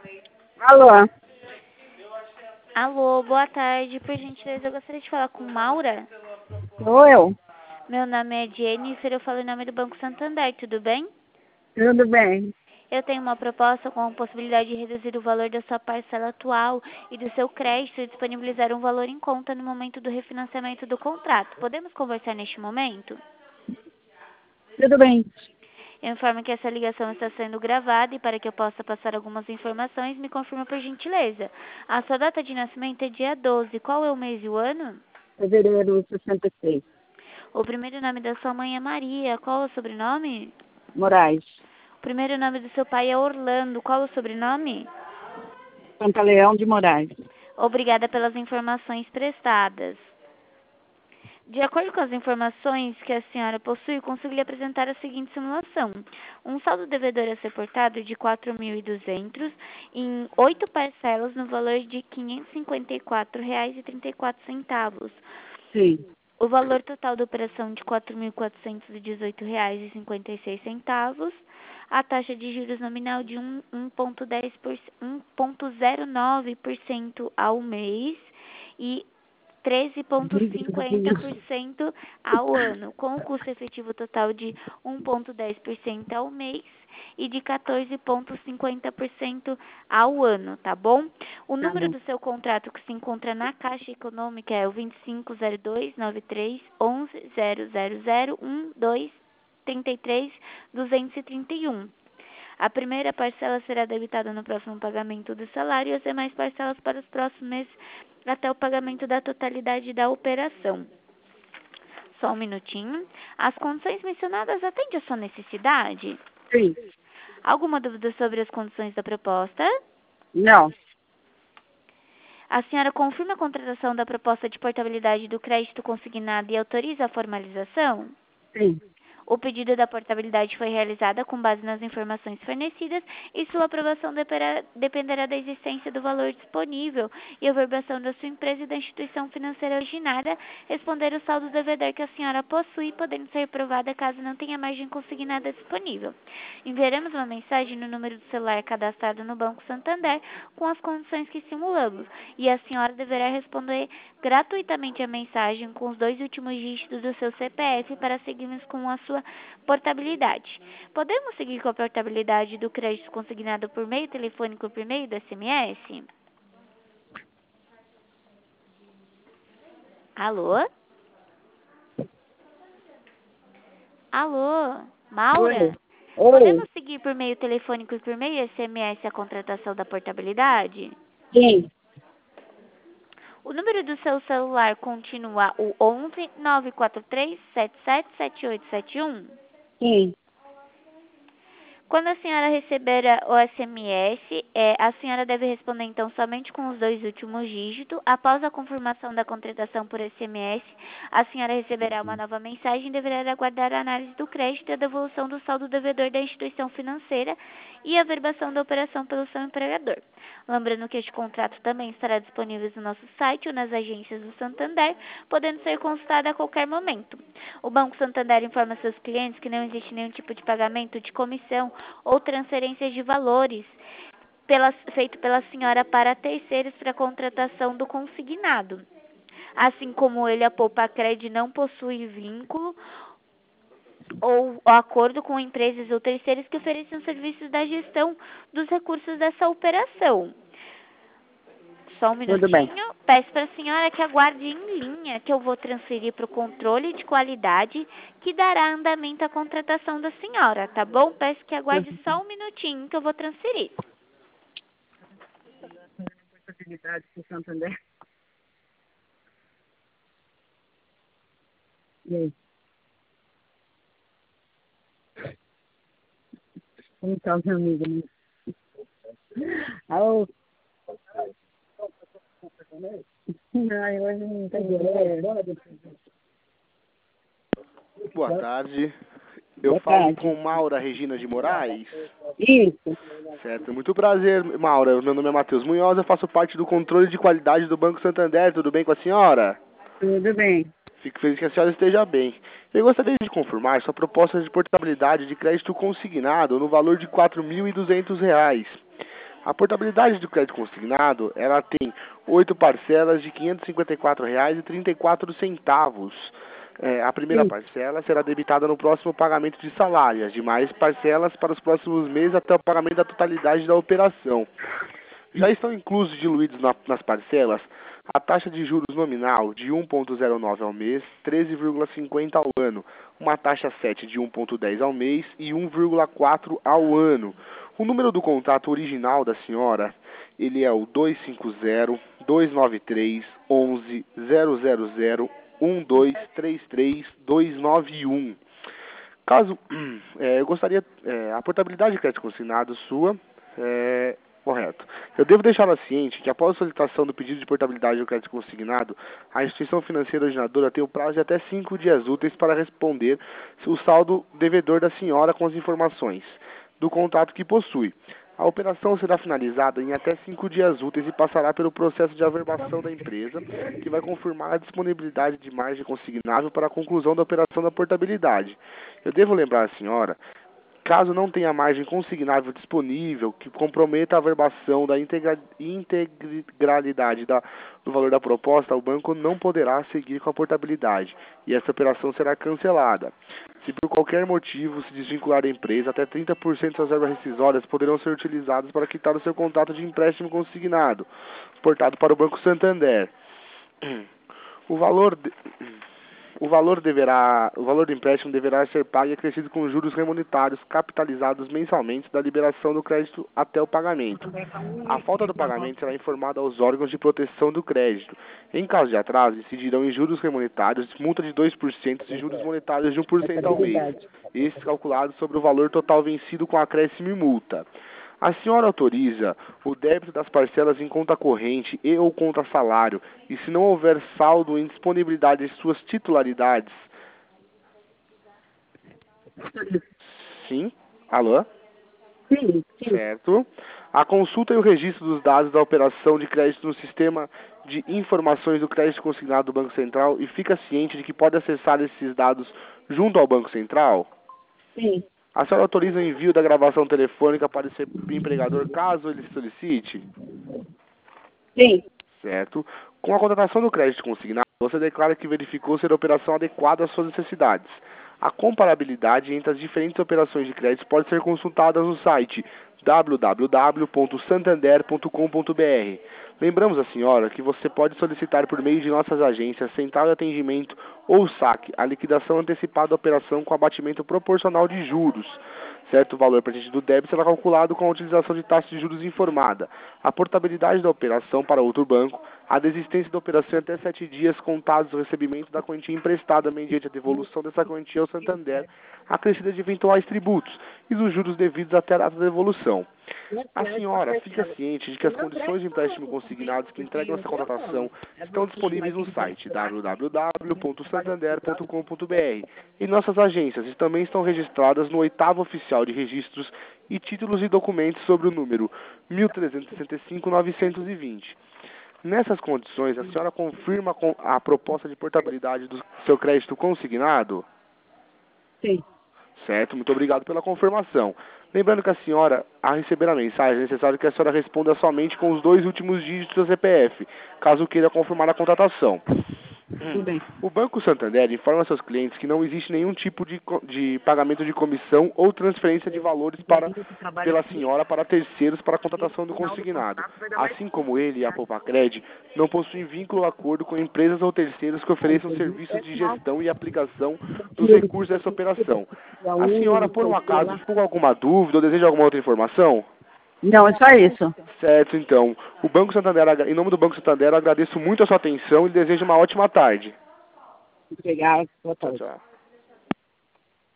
Alô? Alô, boa tarde. Por gentileza, eu gostaria de falar com Maura. Sou eu. Meu nome é Jennifer, eu falo em nome do Banco Santander, tudo bem? Tudo bem? Eu tenho uma proposta com a possibilidade de reduzir o valor da sua parcela atual e do seu crédito e disponibilizar um valor em conta no momento do refinanciamento do contrato. Podemos conversar neste momento? Tudo bem. Eu informo que essa ligação está sendo gravada e para que eu possa passar algumas informações, me confirma por gentileza. A sua data de nascimento é dia 12. Qual é o mês e o ano? Fevereiro 66. O primeiro nome da sua mãe é Maria. Qual é o sobrenome? Moraes. O primeiro nome do seu pai é Orlando. Qual é o sobrenome? Pantaleão de Moraes. Obrigada pelas informações prestadas. De acordo com as informações que a senhora possui, consigo lhe apresentar a seguinte simulação. Um saldo devedor a ser portado de R$ 4.200 em 8 parcelas no valor de R$ 554,34. Sim. O valor total da operação de R$ 4.418,56. A taxa de juros nominal de 1,09% ao mês e 13,50% ao ano, com o custo efetivo total de 1,10% ao mês e de 14,50% ao ano, tá bom? O Tá número bom. do seu contrato que se encontra na Caixa Econômica é o 25029311001233 A primeira parcela será debitada no próximo pagamento do salário e as demais parcelas para os próximos meses até o pagamento da totalidade da operação. Só um minutinho. As condições mencionadas atendem à sua necessidade? Sim. Alguma dúvida sobre as condições da proposta? Não. A senhora confirma a contratação da proposta de portabilidade do crédito consignado e autoriza a formalização? Sim. O pedido da portabilidade foi realizada com base nas informações fornecidas e sua aprovação dependerá da existência do valor disponível e a verbação da sua empresa e da instituição financeira originária responder o saldo devedor que a senhora possui, podendo ser aprovada caso não tenha margem consignada disponível. Enviaremos uma mensagem no número do celular cadastrado no Banco Santander com as condições que simulamos e a senhora deverá responder gratuitamente a mensagem com os 2 últimos dígitos do seu CPF para seguirmos com a sua portabilidade. Podemos seguir com a portabilidade do crédito consignado por meio telefônico ou por meio do SMS? Alô? Alô? Maura? Oi. Oi. Podemos seguir por meio telefônico e por meio SMS a contratação da portabilidade? Sim. O número do seu celular continua o 11 943 777871? Sim. Quando a senhora receber o SMS, a senhora deve responder então somente com os 2 últimos dígitos. Após a confirmação da contratação por SMS, a senhora receberá uma nova mensagem e deverá aguardar a análise do crédito e a devolução do saldo devedor da instituição financeira e a verbação da operação pelo seu empregador. Lembrando que este contrato também estará disponível no nosso site ou nas agências do Santander, podendo ser consultado a qualquer momento. O Banco Santander informa seus clientes que não existe nenhum tipo de pagamento de comissão ou transferência de valores feito pela senhora para terceiros para a contratação do consignado. Assim como ele, a Poupacred não possui vínculo ou acordo com empresas ou terceiros que ofereçam serviços da gestão dos recursos dessa operação. Só um Tudo bem. minutinho. Peço para a senhora que aguarde em linha, que eu vou transferir para o controle de qualidade, que dará andamento à contratação da senhora, tá bom? Peço que aguarde só um minutinho, que eu vou transferir. Portabilidade do Santander. E aí? Como está o meu amigo? Alô? Não, hoje não está dinheiro. Boa tarde. Eu Boa falo tarde. com Maura Regina de Moraes. Isso. Certo, muito prazer, Maura. Meu nome é Matheus Munhoz, eu faço parte do controle de qualidade do Banco Santander. Tudo bem com a senhora? Tudo bem. Fico feliz que a senhora esteja bem. Eu gostaria de confirmar sua proposta de portabilidade de crédito consignado no valor de R$ 4.200. A portabilidade do crédito consignado, ela tem 8 parcelas de R$ 554,34. A primeira parcela será debitada no próximo pagamento de salário, as demais parcelas para os próximos meses até o pagamento da totalidade da operação. Já estão inclusos e diluídos nas parcelas a taxa de juros nominal de 1,09 ao mês, 13,50 ao ano, uma taxa 7 de 1,10 ao mês e 1,4 ao ano. O número do contrato original da senhora, ele é o 250-293-11-000-1233-291. Caso eu gostaria, a portabilidade de crédito consignado sua correto. Eu devo deixá-la ciente que após a solicitação do pedido de portabilidade do crédito consignado, a instituição financeira originadora tem o prazo de até 5 dias úteis para responder o saldo devedor da senhora com as informações do contrato que possui. A operação será finalizada em até 5 dias úteis e passará pelo processo de averbação da empresa, que vai confirmar a disponibilidade de margem consignável para a conclusão da operação da portabilidade. Eu devo lembrar a senhora, caso não tenha margem consignável disponível que comprometa a averbação da integralidade do valor da proposta, o banco não poderá seguir com a portabilidade e essa operação será cancelada. Se por qualquer motivo se desvincular da empresa, até 30% das verbas rescisórias poderão ser utilizadas para quitar o seu contrato de empréstimo consignado, portado para o Banco Santander. O valor do empréstimo deverá ser pago e acrescido com juros remunitários capitalizados mensalmente da liberação do crédito até o pagamento. A falta do pagamento será informada aos órgãos de proteção do crédito. Em caso de atraso, incidirão em juros remunitários, multa de 2% e juros monetários de 1% ao mês, estes calculados sobre o valor total vencido com acréscimo e multa. A senhora autoriza o débito das parcelas em conta corrente e ou conta salário, e se não houver saldo em disponibilidade de suas titularidades? Sim? Alô? Sim. Certo. A consulta e o registro dos dados da operação de crédito no sistema de informações do crédito consignado do Banco Central e fica ciente de que pode acessar esses dados junto ao Banco Central? Sim. A senhora autoriza o envio da gravação telefônica para esse empregador caso ele solicite? Sim. Certo. Com a contratação do crédito consignado, você declara que verificou ser a operação adequada às suas necessidades. A comparabilidade entre as diferentes operações de crédito pode ser consultada no site www.santander.com.br. Lembramos a senhora que você pode solicitar por meio de nossas agências, central de atendimento ou saque, a liquidação antecipada da operação com abatimento proporcional de juros. Certo, o valor presente do débito será calculado com a utilização de taxa de juros informada. A portabilidade da operação para outro banco, a desistência da operação em até 7 dias contados do recebimento da quantia emprestada mediante a devolução dessa quantia ao Santander, acrescida de eventuais tributos e dos juros devidos até a data da devolução. A senhora fica ciente de que as condições de empréstimo consignados que entregam essa contratação estão disponíveis no site www.santander.com.br e nossas agências também estão registradas no 8º Oficial de Registros e Títulos e Documentos sobre o número 1365-920. Nessas condições, a senhora confirma a proposta de portabilidade do seu crédito consignado? Sim. Certo, muito obrigado pela confirmação. Lembrando que a senhora, a receber a mensagem, é necessário que a senhora responda somente com os 2 últimos dígitos do CPF, caso queira confirmar a contratação. Tudo bem. O Banco Santander informa seus clientes que não existe nenhum tipo de pagamento de comissão ou transferência de valores pela senhora para terceiros para a contratação do consignado. Assim como ele e a Poupacred não possuem vínculo ou acordo com empresas ou terceiros que ofereçam serviços de gestão e aplicação dos recursos dessa operação. A senhora, por um acaso, ficou com alguma dúvida ou deseja alguma outra informação? Não, é só isso. Certo, então. O Banco Santander, em nome do Banco Santander, eu agradeço muito a sua atenção e desejo uma ótima tarde. Obrigada. Boa Tchau, tarde. tchau.